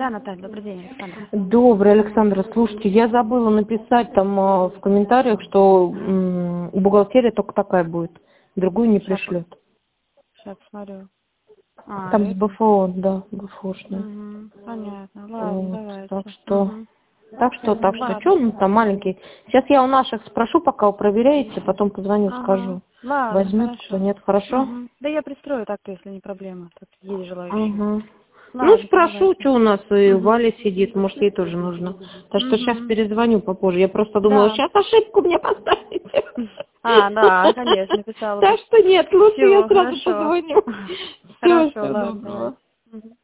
Да, Наталья, добрый день, Александра. Добрый, Александра. Слушайте, я забыла написать там в комментариях, что бухгалтерия только такая будет, другую не пришлет. Сейчас посмотрю. Там с БФО, да, БФОшная. Понятно, ладно, Вот, давайте. так что, что он там маленький. Сейчас я у наших спрошу, пока вы проверяете, потом позвоню, скажу. Ладно, Возьмут, хорошо. кто нет, хорошо? Да я пристрою так-то, если не проблема. Тут есть желающие. Ну, спрошу, давайте. что у нас, и Валя сидит, может, ей тоже нужно. Так что сейчас перезвоню попозже. Я просто думала, Да. сейчас ошибку мне поставите. Да, конечно, писала бы. Так что нет, лучше я Всё, сразу хорошо. позвоню. Всего Хорошо, ладно, доброго. давай.